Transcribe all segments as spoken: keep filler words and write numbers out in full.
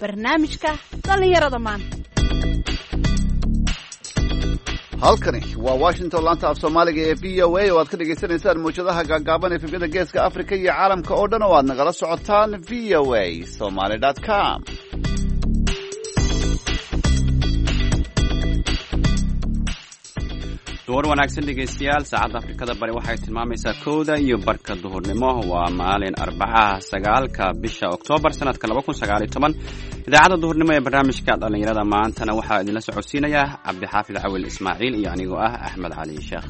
barnaamijka dhallinyarada maanta. halkani waa Washington laanta af Soomaaliga ee V O A oo aad ka dhageysanaysaan muujadaha gaagaaban ee fikrada geeska Afrika iyo caalamka oo dhan oo aad nagala socotaan v o a somali dot com. door wanaagsan dhegeystayaal, saacadda Afrikada bari waxay tilmaamaysaa kowda iyo barka duhurnimo. waa maalin Arbacaha sagaalka bisha Oktoobar sanadka laba kun sagaal iyo toban. idaacadda duhurnimo ee barnaamijka dhallinyarada maantana waxaa idinla socodsiinaya Cabdixaafid Cawil Ismaaciil iyo anigoo ah Axmed Cali Sheekh.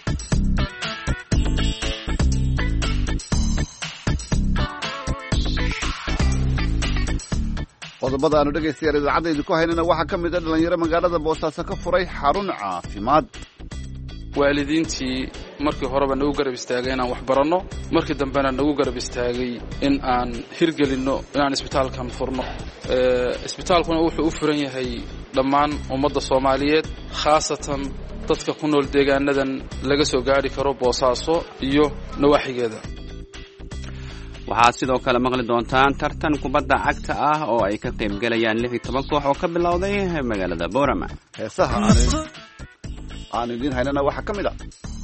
qodobada aanu dhegeystayaal idaacadda idinku haynana waxaa ka mid ah dhalinyaro magaalada Boosaaso ka furay xarun caafimaad. waalidiintii markii horeba nagu garab istaagay inaan wax baranno, markii dambena nagu garab istaagay in aan hirgelinno inaan isbitaalkan furno. isbitaalkuna wuxuu u furan yahay dhammaan ummadda Soomaaliyeed, khaasatan dadka ku nool deegaanadan laga soo gaari karo Boosaaso iyo nawaaxigeeda. waxaad sidoo kale maqli doontaan tartan kubadda cagta ah oo ay ka qayb galayaan lix iyo toban koox oo ka bilowday magaalada Boorama. heesaha aan idin haynana waxaa ka mid ah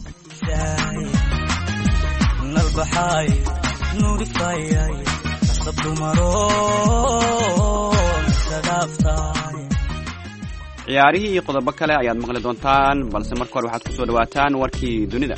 ciyaarihii iyo qodobo kale ayaad maqli doontaan, balse marka hore waxaad ku soo dhawaataan warkii dunida.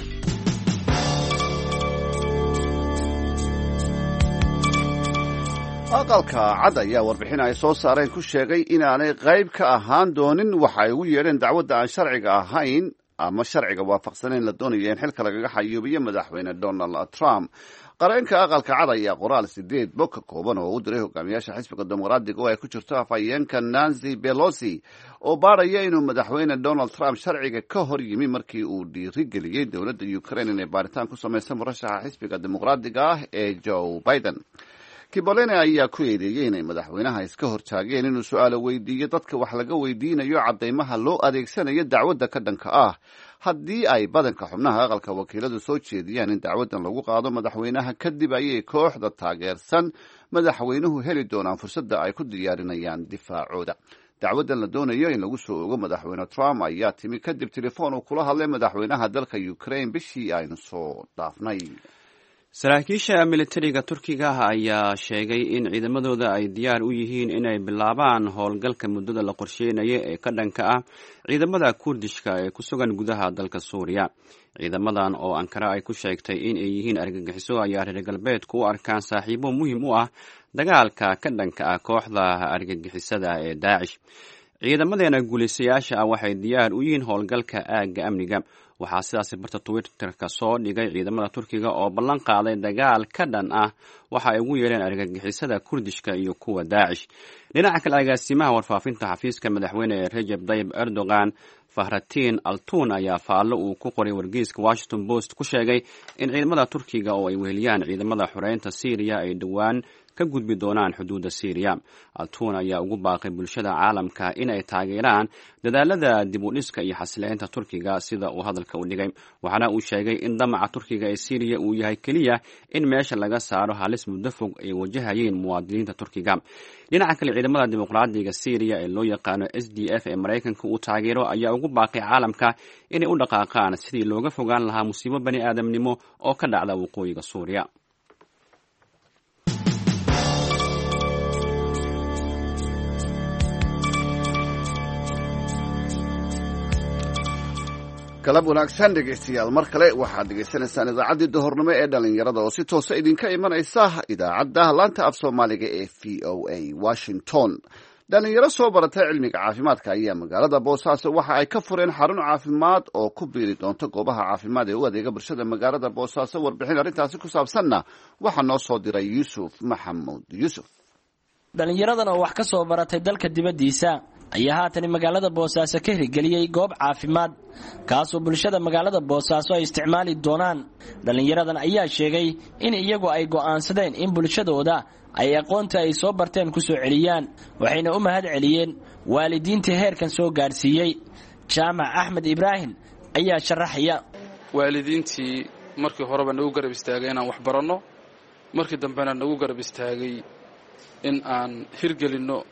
aqalka cad ayaa warbixin ay soo saareen ku sheegay inaanay qayb ka ahaan doonin waxa ay ugu yeedheen dacwadda aan sharciga ahayn ama sharciga waafaqsanayn la doonaya in xilka lagaga xayuubiyo madaxweyne Donald Trump. qareenka aqalka cad ayaa qoraal sideed bog ka kooban oo u diray hogaamiyaasha xisbiga dimuqraadiga oo ay ku jirto afhayeenka Nancy Pelosi oo baaraya inuu madaxweyne Donald Trump sharciga ka hor yimi markii uu dhiirigeliyey dowladda Ukraine inay baaritaan ku samayso murashaxa xisbiga dimuqraadiga ah ee Joe Biden. Kibolene ayaa ku eedeeyay inay madaxweynaha iska hortaageen inuu su'aalo weydiiyo dadka wax laga weydiinayo caddaymaha loo adeegsanayo dacwadda ka dhanka ah. haddii ay badanka xubnaha aqalka wakiiladu soo jeediyaan in dacwaddan lagu qaado madaxweynaha kadib ayay kooxda taageersan madaxweynuhu heli doonaan fursadda ay ku diyaarinayaan difaacooda. dacwaddan la doonayo in lagu soo ogo madaxweyne Trump ayaa timi kadib telefoon uu kula hadlay madaxweynaha dalka Ukraine bishii aynu soo dhaafnay. saraakiisha militariga Turkiga ayaa sheegay in ciidamadooda ay diyaar u yihiin inay bilaabaan howlgalka muddada la qorsheynayo ee ka dhanka ah ciidamada Kurdishka ee ku sugan gudaha dalka Suuriya. ciidamadan oo Ankara ay ku sheegtay in ay yihiin argagixiso ayaa reer galbeedku u arkaan saaxiibo muhiim u ah dagaalka ka dhanka ah kooxda argagixisada ee Daesh. ciidamadeena guulaystayaasha ah waxay diyaar u yihiin howlgalka aagga amniga. waxaa sidaas barta Twitter-ka soo dhigay ciidamada Turkiga oo ballan qaaday dagaal ka dhan ah waxa ay ugu yeereen argagixisada Kurdishka iyo kuwa Daesh. dhinaca kale, agaasimaha warfaafinta xafiiska madaxweyne Recep Tayyip Erdogan Fahrettin Altun ayaa faallo uu ku qoray wargeyska Washington Post ku sheegay in ciidamada Turkiga oo ay weheliyaan ciidamada xoreynta Syria ay dhowaan ka gudbi doonaan xuduudda Syria. Altun ayaa ugu baaqay bulshada caalamka in ay taageeraan dadaalada dib u dhiska iyo xasileynta Turkiga sida uu hadalka u dhigay. waxaana uu sheegay in damaca Turkiga ee Syria uu yahay keliya in meesha laga saaro halis muddo fog ay wajahayeen muwaadiniinta Turkiga. dhinaca kale, ciidamada dimuqraadiga Syria ee loo yaqaano S D F ee Mareykanka uu taageero ayaa ugu baaqay caalamka inay u dhaqaaqaan sidii looga fogaan lahaa musiibo bani aadamnimo oo ka dhacda waqooyiga Suuriya. galab wanaagsan dhegeystayaal, mar kale waxaad dhegeysanaysaan idaacaddii duhurnimo ee dhalinyarada oo si toosa idinka imanaysa idaacadda laanta af Soomaaliga ee V O A Washington. dhalinyaro soo baratay cilmiga caafimaadka ayaa magaalada Boosaaso waxa ay ka fureen xarun caafimaad oo ku biiri doonta goobaha caafimaad ee u adeega bulshada magaalada Boosaaso. warbixin arrintaasi ku saabsanna waxaa noo soo diray Yuusuf Maxamuud Yuusuf. dhalinyaradan oo wax ka soo baratay dalka dibaddiisa ayaa haatan magaalada Boosaaso ka hirgeliyay goob caafimaad kaasoo bulshada magaalada Boosaaso ay isticmaali doonaan. dhalinyaradan ayaa sheegay in iyagu ay go'aansadeen in bulshadooda ay aqoonta ay soo barteen ku soo celiyaan, waxayna u mahad celiyeen waalidiintii heerkan soo gaarsiiyey. Jaamac Axmed Ibraahim ayaa sharaxaya. waalidiintii markii horeba nagu garab istaagay inaan wax baranno, markii dambena nagu garab istaagay in aan hirgelinno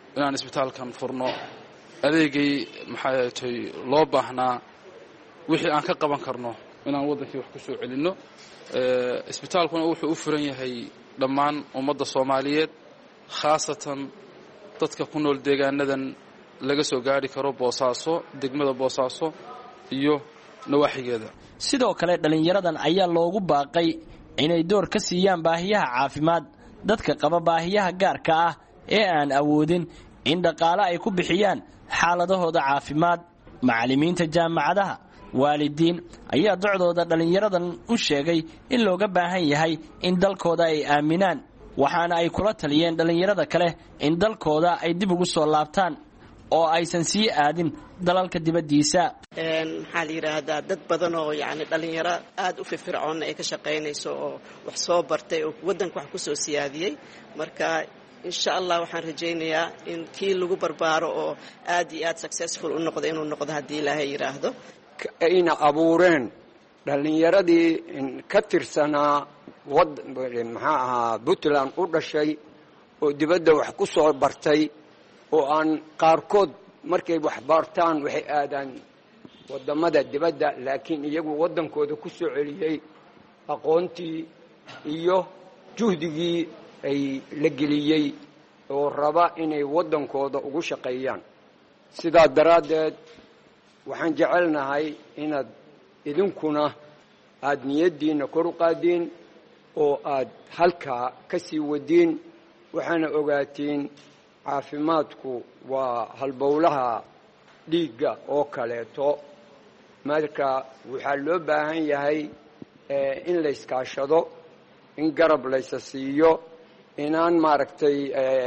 inaan isbitaalkan furno adeegay maxay tahay loo baahnaa wixii aan ka qaban karno inaan waddankii wax ku soo celinno isbitaalkuna wuxuu u furan yahay dhammaan ummadda Soomaaliyeed khaasatan dadka ku nool deegaanadan laga soo gaari karo Boosaaso degmada Boosaaso iyo nawaaxigeeda sidoo kale dhalinyaradan ayaa loogu baaqay inay door ka siiyaan baahiyaha caafimaad dadka qaba baahiyaha gaarka ah ee aan awoodin in dhaqaale ay ku bixiyaan xaaladahooda caafimaad macallimiinta jaamacadaha waalidiin ayaa docdooda dhalinyaradan u sheegay in looga baahan yahay in dalkooda ay aaminaan waxaana ay kula taliyeen dhalinyarada kale in dalkooda ay dib ugu soo laabtaan oo aysan sii aadin dalalka dibadiisa een maxaa la yiraahdaa dad badan oo yaani dhalinyaro aad u firfircoon ay ka shaqeynayso oo wax soo bartay oo wadanka wax ku soo siyaadiyay marka insha Allah waxaan rajaynayaa in kii lagu barbaaro oo aad iyo aad successful u noqdo inuu noqdo hadii Ilaahay yiraahdo ayna abuureen dhalinyaradii ka tirsanaa wad maxaa ahaa Puntland u dhashay oo dibadda wax ku soo bartay oo aan qaarkood markay wax bartaan waxay aadaan wadamada dibadda laakiin iyagu wadankooda ku soo celiyay aqoontii iyo juhdigii ay la geliyay oo raba inay wadankooda ugu shaqeeyaan sidaa daraadeed waxaan jecelnahay inaad idinkuna aad niyadiina kor u qaadeen oo aad halkaa ka sii wadiin waxaana ogaatiin caafimaadku waa halbowlaha dhiigga oo kaleeto marka waxaa loo baahan yahay in la iskaashado in garab laysa siiyo inaan maaragtay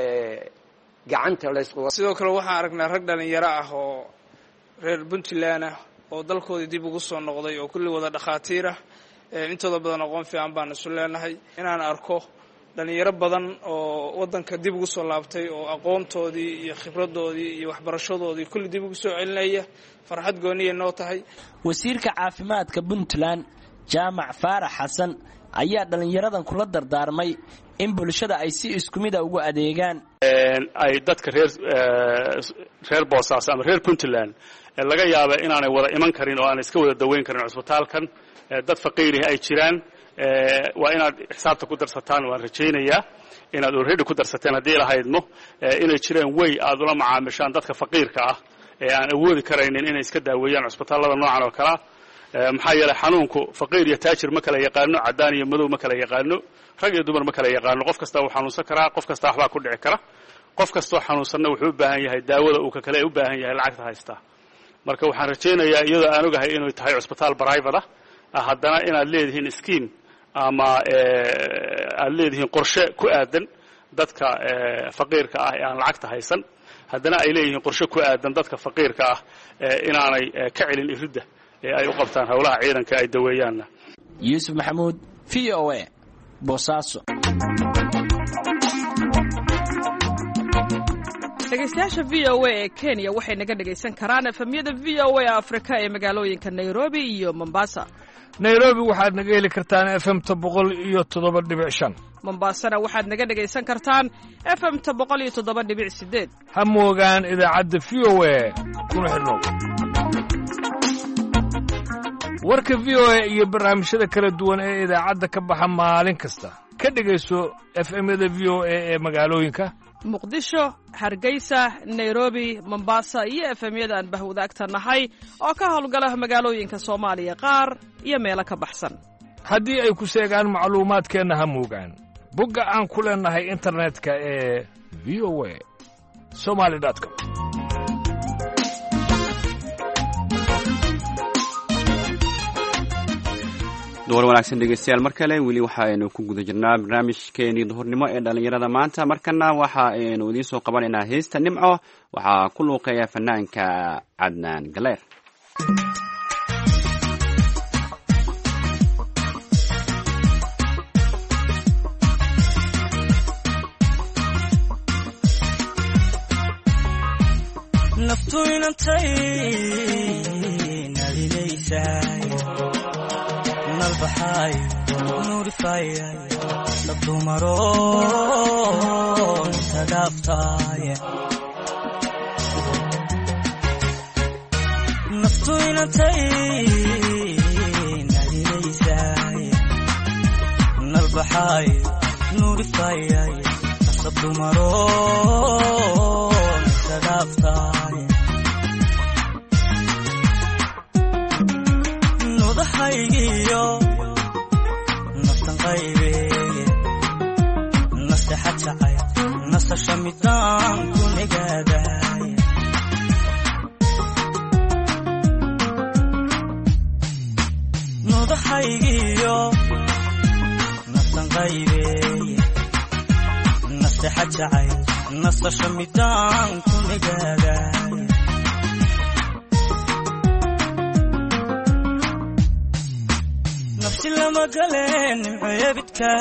gacanta laysku sidoo kale waxaan aragnaa rag dhalinyaro ah oo reer Puntland ah oo dalkooda dib ugu soo noqday oo kulli wada dhaqaatiir ah intooda badan aqoon fiican baan isu leenahay inaan arko dhalinyaro badan oo wadanka dib ugu soo laabtay oo aqoontoodii iyo khibradoodii iyo waxbarashadoodii kulli dib ugu soo celinaya farxad gooniye noo tahay wasiirka caafimaadka Puntland Jaamac Faarax Xasan ayaa dhalinyaradan kula dardaarmay in bulshada ay si isku mid ah ugu adeegaan ay dadka reer reer Boosaaso ama reer Puntland laga yaabo inaanay wada iman karin oo aan iska wada daweyn karin cusbitaalkan dad faqiir ah ay jiraan waa inaad xisaabta ku darsataan waan rajaynayaa inaad already ku darsateen hadii la haydmo inay jireen way aad ula macaamishaan dadka faqiirka ah ee aan awoodi karaynin inay iska daaweeyaan cusbitaalada noocan oo kala maxaa yeelay xanuunku faqiir iyo taajir ma kala yaqaano cadaan iyo madow ma kala yaqaano rag iyo dumar ma kala yaqaano qof kasta uu xanuunsan karaa qof kasta waxba ku dhici kara qof kasta oo xanuunsanna wuxuu u baahan yahay daawada uu ka kale u baahan yahay lacagta haysta marka waxaan rajaynayaa iyadoo aan ogahay inuu tahay cusbitaal private ah haddana inaad leedihiin scheme ama aad leedihiin qorshe ku aadan dadka faqiirka ah ee aan lacagta haysan haddana ay leeyihiin qorshe ku aadan dadka faqiirka ah inaanay ka celin iridda ee ay u qabtaan hawlaha ciidanka ay daweeyaanna Yusuf Maxamuud V O A Boosaaso dhegeystayaasha V O A ee Kenya waxay naga dhageysan karaan efemyada V O A Afrika ee magaalooyinka Nairobi iyo Mombasa Nairobi waxaad naga heli kartaan F M boqol iyo toddoba dhibic shan Mombasana waxaad naga dhageysan kartaan F M boqol iyo toddoba dhibic sideed ha moogaan idaacadda V O A kuna xidhnow warka V O A iyo barnaamijyada kala duwan ee idaacadda ka baxa maalin kasta ka dhageyso F M-yada V O A ee magaalooyinka Muqdisho, Hargeysa, Nairobi, Mombasa iyo F M-yada aan bahwadaagta nahay oo ka howlgala magaalooyinka Soomaaliya qaar iyo meelo ka baxsan haddii ay ku sheegaan macluumaadkeena ha moogaan bogga aan ku leenahay internetka ee v o a somali dot com door wanaagsan dhegeystayaal mar kale weli waxa aynu ku guda jirnaa barnaamijkeenii duhurnimo ee dhalinyarada maanta markana waxa aynu idiin soo qabanaynaa heesta nimco waxaa ku luuqeeya fanaanka Cadnaan Galeer naftu inantay nalinaysaay nalbaxay nuurifay labdumaro intadaaftay naftu inantay nadinaysaay nalbaxaay nuurifaayay nasab dumaro misadaaftaay nudahaygiyo naftan qaybeeye nastexa jacay nasasha midaan ku negaadaay nudahaygiyo naftan qaybeeye nastexa jacay nasasha midaan ku negaadaay nafsi lama galeen nimceebidka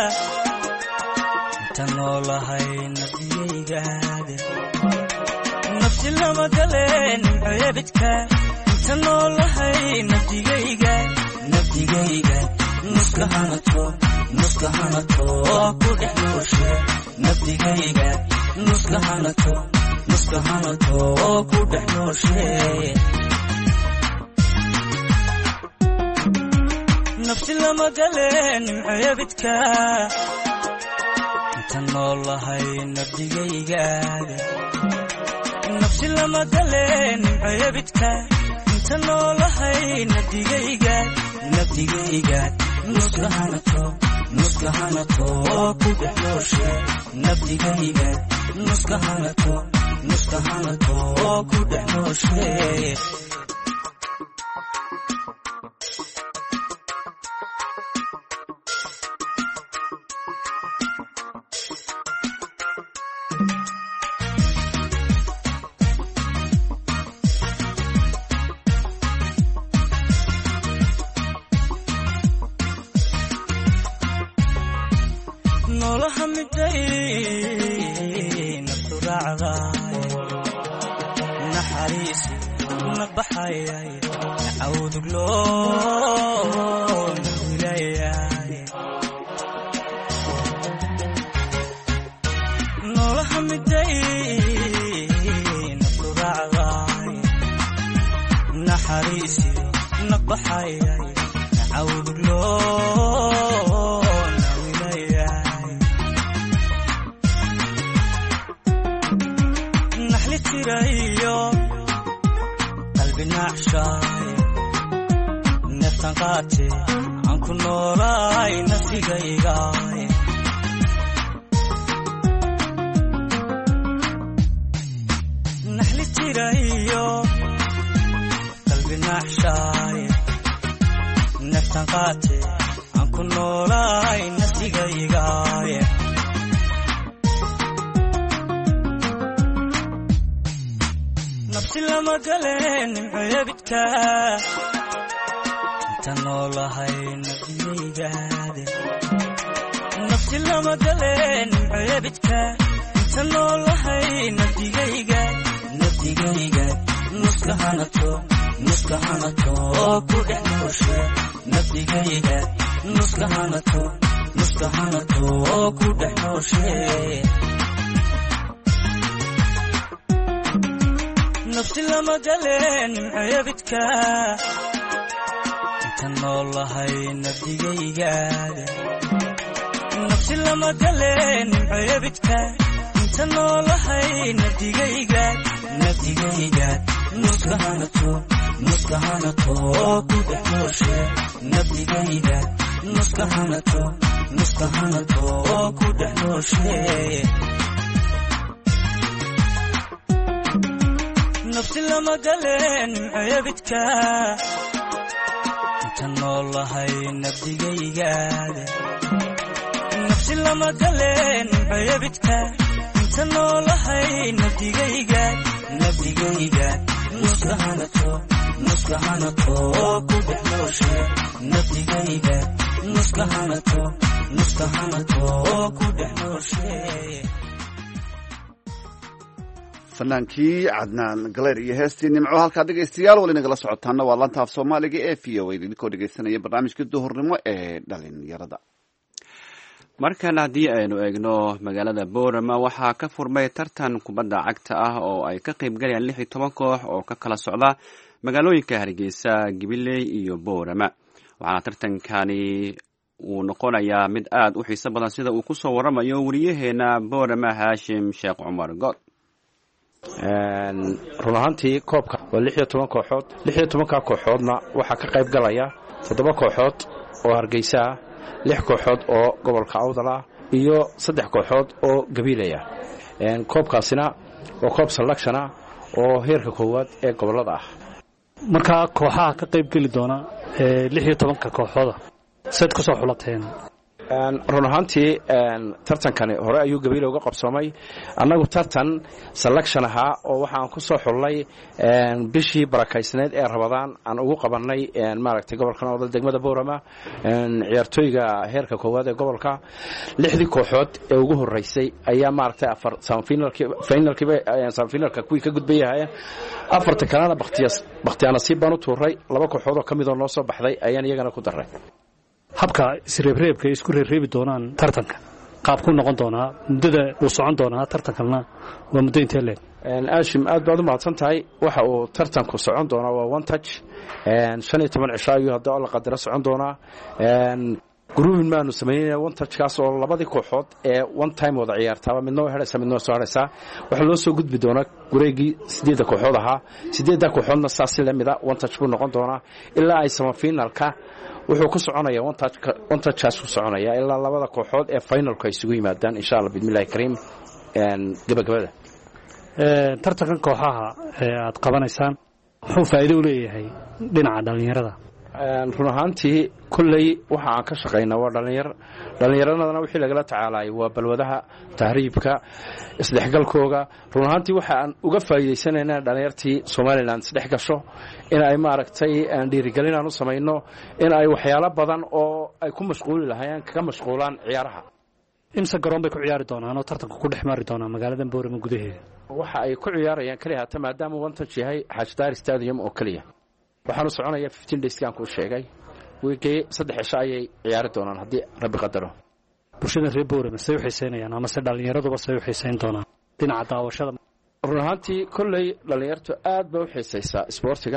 inta noolahay nafdigaygaade nafsi lama galeen nimceebidka inta noolahay nafdigayga nafdigayga nuska hanato nuska hanato ku dhex nooshe nafdigayga nuska hanato nuska hanato ku dhex nooshe nafsi lama galeen nimceebidka inta noolahay nafdigaygaade nafsi lama galeen nimceebidka inta noolahay nafdigayga nafdigayga nuska hanato nuska hanato ku dhex nooshe nafdigayga nuska hanato nuska hanato ku dhex nooshe noolaha miday naftu raacdaay naxariisi nabaxayay cawduglo nawilayay noolaha miday naftu raacdaay naxariisi nabaxayay cawduglo tirayo qalbi naaxshaay naftan qaate aan ku noolaay nafsigaygaay naxli tirayo qalbi naaxshaay naftan qaate aan ku noolaay nafsigaygaay nafsi lama galeen nimceebidka inta noolahay nafdigaygaade nafsi lama galeen nimceebidka inta noolahay nafdigayga nafdigayga nuska hanato nuska hanato ku dhex nooshe nafdigayga nuska hanato nuska hanato ku dhex nooshe nafsi lama galeen nimceebidka inta noolahay nafdigaygaade nafsi lama galeen nimceebidka inta noolahay nafdigayga nafdigayga nuska hanato nuska hanato ku dhex nooshe nafdigayga nuska hanato nuska hanato ku dhex nooshe nafsi lama galeen nimceebidka inta noolahay nafdigaygaade nafsi lama galeen nimceebidka inta noolahay nafdigayga nafdigayga nuska hanato nuska hanato ku dhex nooshe nafdigayga nuska hanato nuska hanato ku dhex nooshe fanaankii cadnaan galeer iyo heestii nimco halkaa dhegaystayaal wali nagala socotaana waa laanta af soomaaliga ee v o a idinkoo dhegaysanaya barnaamijka duhurnimo ee dhalinyarada markan haddii aynu eegno magaalada boorama waxaa ka furmay tartan kubadda cagta ah oo ay ka qayb galayaan lix iyo toban koox oo ka kala socda magaalooyinka hargeysa gabiley iyo boorama waxaana tartankani uu noqonayaa mid aad u xiiso badan sida uu ku soo waramayo wariyaheena boorama haashim sheekh cumar good run ahaantii koobka waa lix iyo toban kooxood lix iyo tobanka kooxoodna waxaa ka qayb galaya toddoba kooxood oo hargeysa ah lix kooxood oo gobolka awdal ah iyo saddex kooxood oo gabiilaya koobkaasina waa koob selection ah oo heerka koowaad ee gobolada ah markaa kooxaha ka qayb geli doona lix iyo tobanka kooxooda sayd ku soo xulateen run ahaantii tartankani hore ayuu gabiile uga qabsoomay annagu tartan selection ahaa oo waxaan ku soo xullay bishii barakaysneed ee rabadaan aan ugu qabannay maaragtay gobolkan oo degmada boorama ciyaartooyga heerka koowaad ee gobolka lixdii kooxood ee ugu horeysay ayaa maaragtay afar semifinalka kuwii ka gudbayahayeen afarta kalena bakhtiyaanasiib baan u tuuray laba kooxood oo ka midoo noo soo baxday ayaan iyagana ku daray habka isreebreebka ay isku reebreebi doonaan tartanka qaabku noqon doonaa muddada uu socon doonaa tartankalna waa muddo intee leeg aashim aad baad u mahadsan tahay waxa uu tartanku socon doonaa waa one touch shan iyo toban cisho ayuu hadda la qadaro socon doonaa grouping maanu samaynayna one touchkaas oo labadii kooxood ee one time wada ciyaartaaba midna way hadhaysaa midna way soo hadhaysaa waxaa loo soo gudbi doonaa gureegii sideedda kooxood ahaa sideedda kooxoodna saas si lamida one touch buu noqon doonaa ilaa ay semifinalka wuxuu ku soconaya one touchkaas ku soconaya ilaa labada kooxood ee finalku ay isugu yimaadaan insha allah bismillahi kariim gabagabada tartankan kooxaha ee aad qabanaysaan muxuu faa'iido u leeyahay dhinaca dhallinyarada run ahaantii kolley waxa aan ka shaqaynaa waa dhallinyar dhallinyaradana wixii lagala tacaalayay waa balwadaha tahriibka isdhexgalkooga run ahaantii waxa aan uga faa'iidaysanaynaa dhallinyartii somalilan isdhex gasho in ay maaragtay dhiirigelin aan u samayno in ay waxyaalo badan oo ay ku mashquuli lahaayeen kaga mashquulaan ciyaaraha imse garoon bay ku ciyaari doonaan oo tartanka ku dhex maari doonaan magaalada boorama gudaheeda waxa ay ku ciyaarayaan keliya hata maadaama one touch yahay xaajdaar stadium oo keliya waxaanu soconayaa fifteen dayskaan kuu sheegay wiigii saddex cisho ayay ciyaari doonaan haddii rabbi qadaro bulshada reer boorama say u xiisaynayaan amase dhallinyaraduba say u xiisayn doonaan dhinaca daawashada run ahaantii kolley dhallinyartu aad bay u xiisaysaa isboortiga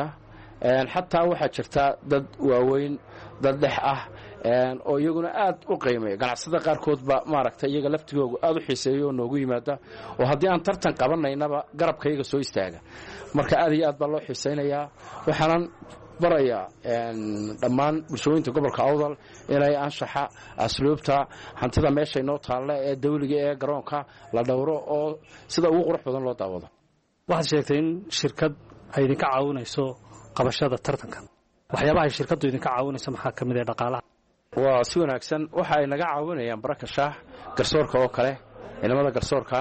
xataa waxaa jirta dad waaweyn dad dhex ah oo iyaguna aad u qiimeeya ganacsada qaarkoodba maaragtay iyaga laftigoogu aad u xiiseeyo oo noogu yimaada oo haddii aan tartan qabanaynaba garabka iyaga soo istaaga marka aad iyo aad baa loo xiisaynayaa waxaanan barayaa dhammaan bulshooyinta gobolka awdal inay anshaxa asluubta hantida meeshay noo taalle ee dawliga ee garoonka la dhowro oo sida ugu qurux badan loo daawado waxaad sheegtay in shirkad ay idinka caawinayso qabashada tartanka waxyaabahay shirkaddu idinka caawinayso maxaa ka mid ee dhaqaalaha waa si wanaagsan waxa ay naga caawinayaan baraka shaah garsoorka oo kale ciidamada garsoorka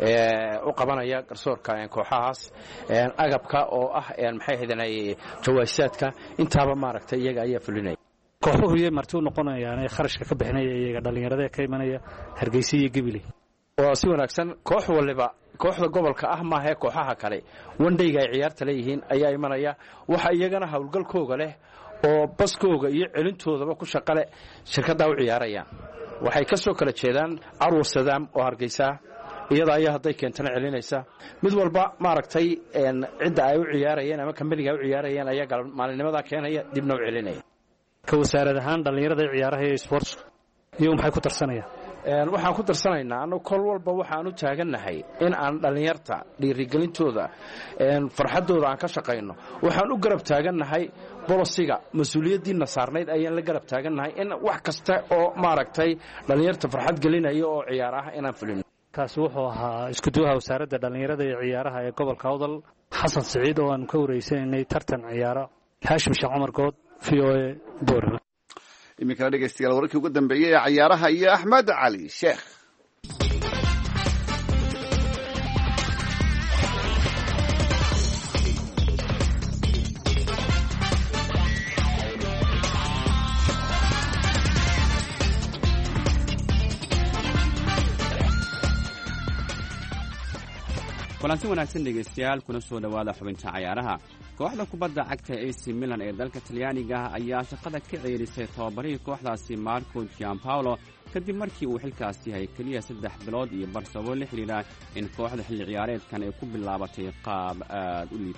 ee u qabanaya garsoorka kooxahaas agabka oo ah maxay ahaydeen jawaasaadka intaaba maaragtay iyaga ayaa fulinaya kooxuhu iyo marti u noqonayaan kharashka ka bixinaya iyaga dhallinyarada ka imanaya hargeysa iyo gabiley waa si wanaagsan koox waliba kooxda gobolka ah maahae kooxaha kale wandhayga ay ciyaarta leeyihiin ayaa imanaya waxa iyagana howlgalkooga leh oo baskooga iyo celintoodaba ku shaqale shirkaddaa u ciyaarayaan waxay ka soo kala jeedaan carwar sadaam oo hargeysa iyada ayaa hadday keentana celinaysa mid walba maaragtay cidda ay u ciyaarayeen ama kambaniga ay u ciyaarayeen ayaa maalinnimadaa keenaya dibna u celinaya ka wasaarad ahaan dhallinyarada ciyaaraha ee sportska iyagu maxay ku tarsanayaan waxaan ku darsanaynaa annagu kol walba waxaan u taagannahay in aan dhallinyarta dhiirigelintooda farxaddooda aan ka shaqayno waxaan u garab taagannahay bolosiga mas-uuliyaddiina saarnayd ayaan la garab taagannahay in wax kasta oo maaragtay dhallinyarta farxad gelinaya oo ciyaar ah inaan fulino kaasi wuxuu ahaa iskuduwaha wasaaradda dhallinyarada iyo ciyaaraha ee gobolka awdal xasan siciid oo aan ka wareysanaynay tartan ciyaaro haashim sheekh cumar good v o a boorama iminkana dhegaystayaal wararkii ugu dambeeyey ee cayaaraha iyo axmed cali sheekh kulanti wanaagsan dhegaystayaal kuna soo dhowaada xubinta cayaaraha kooxda kubadda cagta a c milan ee dalka talyaaniga ayaa shaqada ka ceerisay tababarihii kooxdaasi marco giampaolo kadib markii uu xilkaas yahay keliya saddex bilood iyo bar sababo la xidhiidha in kooxda xilli ciyaareedkan ay ku bilaabatay qaab aad u liita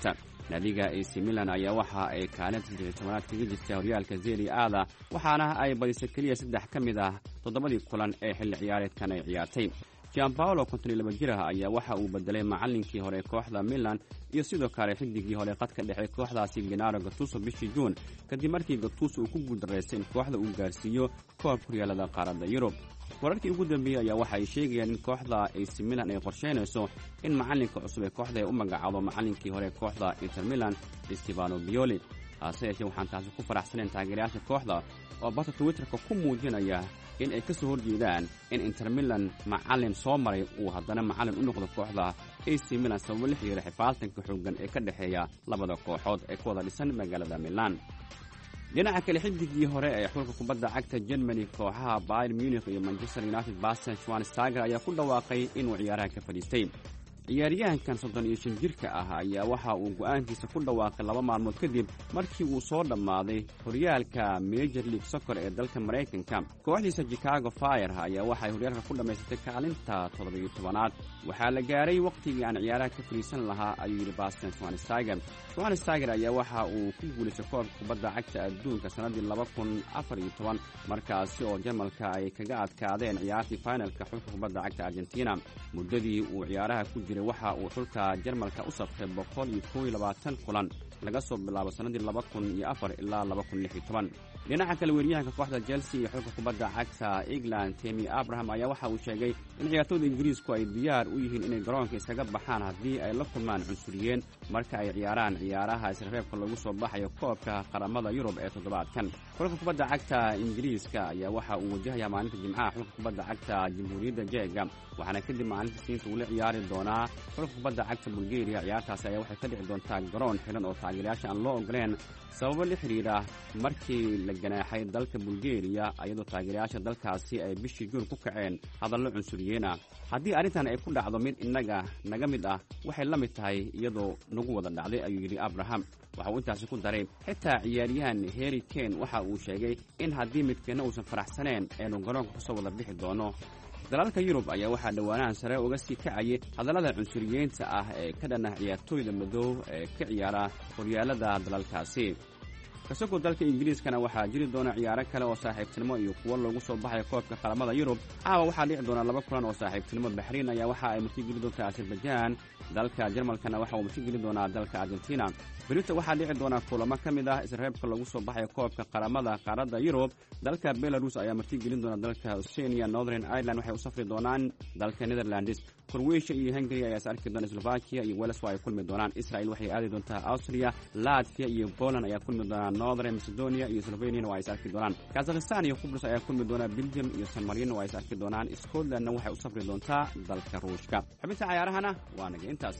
naadiga A C Milan ayaa waxa ay kaalinta saddex tobanaad kaga jirta horyaalka Serie A waxaana ay badisay keliya saddex ka mid ah toddobadii kulan ee xilli ciyaareedkan ay ciyaartay. Gianpaolo konton iyo laba jir ah ayaa waxa uu bedelay macallinkii hore ee kooxda Milan iyo sidoo kale xidigii hore qadka dhexe kooxdaasi Gennaro Gattuso bishii Juun kadib markii Gattuso uu ku guuldareystay in kooxda uu gaarsiiyo koobka horyaalada qaaradda Yurub. wararkii ugu dambeeyey ayaa waxa ay sheegayaan in kooxda A C Milan ay qorsheynayso in macallinka cusub ee kooxda ay u magacaabo macallinkii hore ee kooxda Inter Milan Stefano Pioli. hase yeeshee waxaan taasi ku faraxsanayn taageerayaasha kooxda oo barta Twitterka ku muujinaya in ay ka soo horjeedaan in Inter Milan macallin soo maray uu haddana macallin u noqdo kooxda A C Milan sababo la xiriira xifaaltanka xooggan ee ka dhexeeya labada kooxood ee ku wada dhisan magaalada Milan. dhinaca kale xidigii hore ee xulka kubadda cagta Germany kooxaha Bayern Munich iyo Manchester United Bastian Schweinsteiger ayaa ku dhawaaqay inuu ciyaaraha ka fadhiistay. ciyaaryahankan soddon iyo shan jirka ah ayaa waxa uu go'aankiisa ku dhawaaqay laba maalmood kadib markii uu soo dhammaaday horyaalka Major League Soccer ee dalka Mareykanka. kooxdiisa Chicago Fire ayaa waxay horyaalka ku dhammaysatay kaalinta toddoba iyo tobanaad. waxaa la gaaray waqtigii aan ciyaaraha ka fadhiisan lahaa ayuu yidhi Bastian Schweinsteiger. Schweinsteiger ayaa waxa uu ku guulaystay koobka kubadda cagta adduunka sanadii laba kun afar iyo toban markaasi oo Jarmalka ay kaga adkaadeen ciyaartii finalka xulka kubadda cagta Argentina. muddadii uu ciyaaraha ku jiray waxa uu xulka Jarmalka u saftay boqol iyo kow iyo labaatan kulan laga soo bilaabo sanadii laba kun iyo afar ilaa laba kun lix iyo toban. dhinaca kale weeraryahanka kooxda Chelsea iyo xulka kubadda cagta England Tammy Abraham ayaa waxa uu sheegay in ciyaartooyda Ingiriisku ay diyaar u yihiin inay garoonka iskaga baxaan haddii ay la kulmaan cunsuriyeen marka ay ciyaaraan ciyaaraha isreebka lagu soo baxayo koobka qaramada Yurub ee toddobaadkan. xulka kubadda cagta Ingiriiska ayaa waxa uu wajahayaa maalinta Jimcaha xulka kubadda cagta Jamhuuriyadda Jeega waxaana kadib maalinta Isniinta uu la ciyaari doonaa xulka kubadda cagta Bulgaria. ciyaartaasi ayaa waxay ka dhici doontaa garoon xiran oo taageerayaasha aan loo ogoleen sababo la xiriira markii la ganaaxay dalka Bulgaria iyadoo taageerayaasha dalkaasi ay bishii Juun ku kaceen hadallo cunsuriyeen ah. haddii arrintan ay ku dhacdo mid inaga naga mid ah waxay la mid tahay iyadoo nagu wada dhacday ayuu yidhi Abraham. waxa uu intaasi ku daray xitaa ciyaaryahan Harry Kane waxa uu sheegay in haddii midkeena uusan faraxsaneen aynu garoonka kusoo wada bixi doono. dalalka Yurub ayaa waxaa dhawaanahan sare uga sii kacayay hadallada cunsuriyiinta ah ee ka dhanah ciyaartooyda madow ee ka ciyaara horyaalada dalalkaasi. kasoo dalka Ingiriiskana waxaa jiri doona ciyaaro kale oo saaxiibtinimo iyo kuwo loogu soo baxay koobka qaramada Yurub. caawa waxaa dhici doona laba kulan oo saaxiibtinimo. Bahrain ayaa waxa ay martigeli doontaa Azerbaijan, dalka Jarmalkana waxa uu martigeli doonaa dalka Argentina. berito waxaa dhici doona kulamo ka mid ah isreebka lagu soo baxay koobka qaramada qaaradda Yurub. dalka Belarus ayaa martigeli doona dalka Oceania. Northern Ireland waxay u safri doonaan dalka Netherlands. Croatia iyo Hungary ayaa is arki doona. Slovakia iyo Wales waa ay kulmi doonaan. Israel waxay aadi doontaa Austria. Latvia iyo Poland ayaa kulmi doonaan. Northern Macedonia iyo Slovenia waa ay is arki doonaan. Kazakhstan iyo Cyprus ayaa kulmi doona. Belgium iyo San Marino waa ay is arki doonaan. Scotlandna waxay u safri doontaa dalka Ruushka. xubinta ciyaarahana waa naga intaas.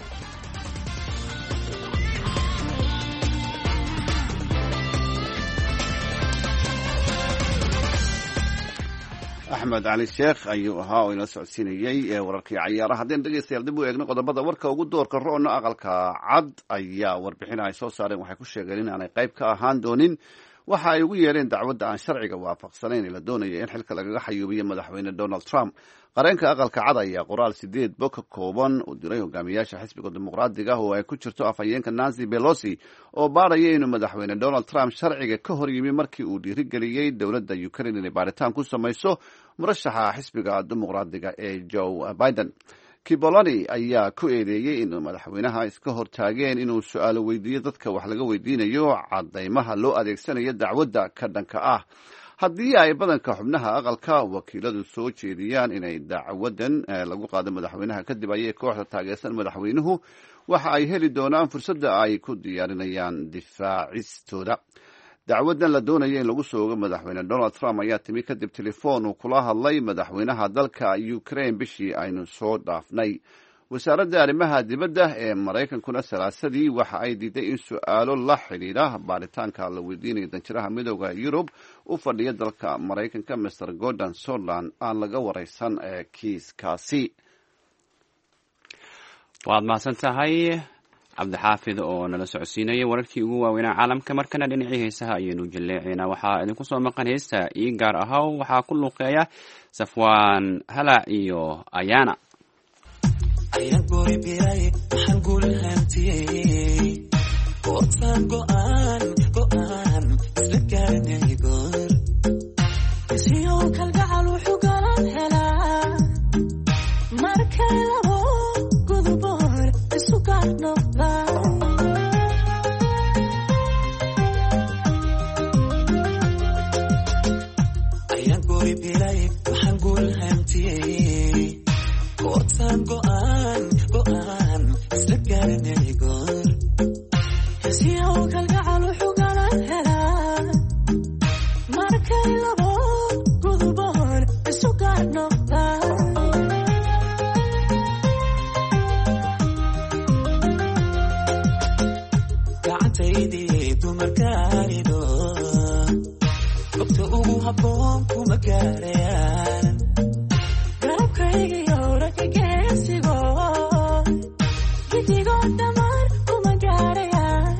axmed cali sheekh ayuu ahaa oo inoo socodsiinayey ee wararkii cayaaraha. haddeen dhegeystayaal dib u eegno qodobada warka ugu doorka roona aqalka cad ayaa warbixin ay soo saareen waxay ku sheegeen in aanay qayb ka ahaan doonin waxa ay ugu yeedheen dacwadda aan sharciga waafaqsanayn ee la doonaya in xilka lagaga xayuubiyo madaxweyne Donald Trump. qareenka aqalka cad ayaa qoraal sideed bog ka kooban u diray hogaamiyaasha xisbiga dimuqraadiga ah oo ay ku jirto afhayeenka Nancy Pelosi oo baaraya inuu madaxweyne Donald Trump sharciga ka hor yimi markii uu dhiirigeliyey dowladda Ukraine inay baaritaan ku samayso murashaxa xisbiga dimuqraadiga ee Joe Biden. Kibolani ayaa ku eedeeyey in madaxweynaha iska hortaageen inuu su'aalo weydiiyo dadka wax laga weydiinayo cadaymaha loo adeegsanayo dacwadda ka dhanka ah. haddii ay badanka xubnaha aqalka wakiiladu soo jeediyaan inay dacwadan lagu qaado madaxweynaha kadib ayay kooxda taageersan madaxweynuhu waxa ay heli doonaan fursadda ay ku diyaarinayaan difaacistooda. dacwadan la doonaya in lagu soo ogo madaxweyne Donald Trump ayaa timi kadib telefoon uu kula hadlay madaxweynaha dalka Ukraine bishii aynu soo dhaafnay. wasaaradda arrimaha dibadda ee Maraykankuna salaasadii waxa ay diiday in su'aalo la xidhiidha baaritaanka la weydiinayo danjiraha midowda Yurub u fadhiya dalka Maraykanka Mister Gordon Sondland aan laga waraysan ee kiiskaasi. waad mahadsan tahay cabdixaafid oo nala socodsiinayay wararkii ugu waaweynaa caalamka. markana dhinacii heesaha ayaynu jaleecaynaa. waxaa idinku soo maqan heesta ii gaar ahaw waxaa ku luuqeeya Safwaan Halac iyo Ayana. ayaan goori biray waxaan guul hantiyey gootaan go'aan go'aan isla garanay goor isiyow kalgacal wuxuu galan helaa markay labo guduboor isu gaar noqdaan ayaan goori bilay waxaan guul hantiyey gootaan go'aan go'aan isla garanay goor isiyow kalgacal wuxuu galan helaa markay labo guduboor isu gaar noqdaan gacantaydii dumarkaanido gobta ugu habboon kuma gaarayaan garabkaygiyo ragga geesigo gidigoo dhammaan kuma gaarayaan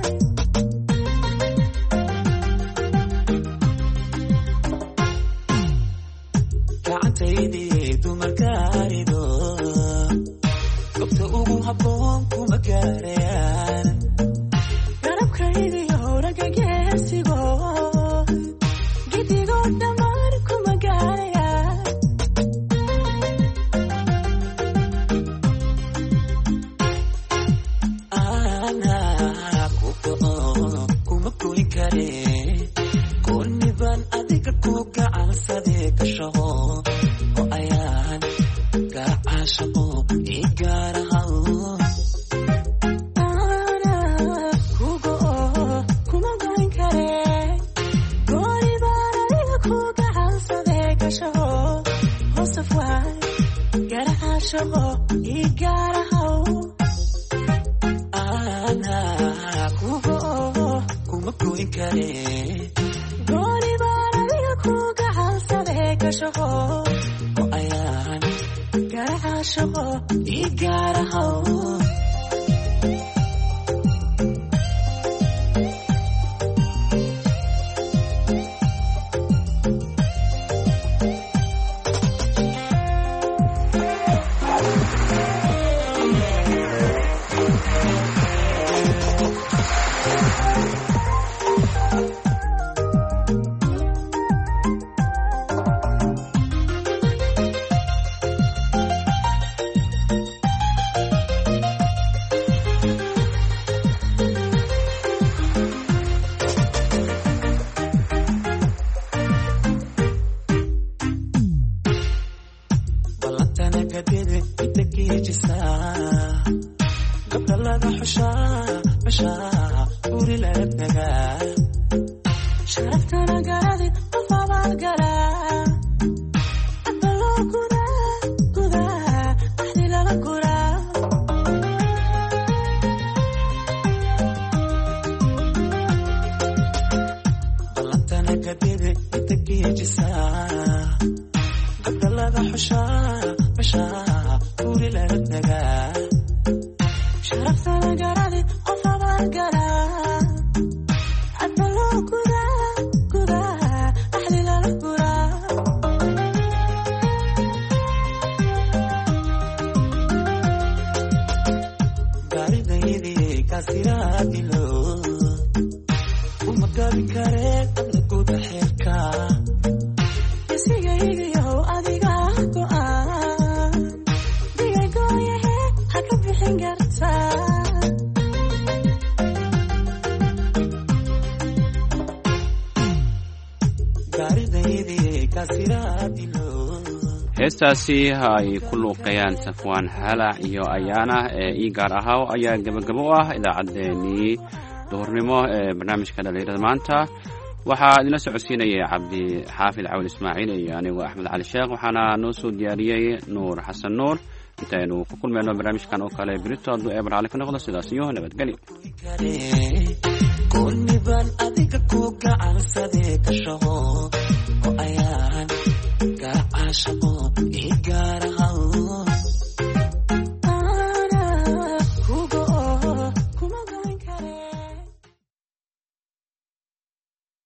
gacantaydii dumarkaanido gobta ugu habboon kuma gaarayaan garabkaygiyo ragga geesigo gidigoo dhammaan kuma gaarayaan anaa ku go'o kuma goyn kare goonni baan adiga ku gacansadee gashaho oo ayaan gacaashaqo ii gaarahaw anaa ku go'o kuma goyn kare gooni baan adiga ku gacansadee gashaho oo ayaan garacaashaqo ii gaarahaw heestaasi ay ku luuqayaan safwaan halac iyo ayaana ee ii gaar ahaa ayaa gabagabo u ah idaacaddeenii duhurnimo ee barnaamijka dhalinyarada maanta waxaa idinla socodsiinayay cabdi xaafid cawl ismaaciil iyo anigu axmed cali sheekh waxaana noo soo diyaariyey nuur xasan nuur intaynu ku kulmayno barnaamijkan oo kale berito hadduu eebar cali ka noqdo sidaas iyo nabadgelyo goonni baan adiga ku gacansadee gashaho oo ayaan gacaashaqo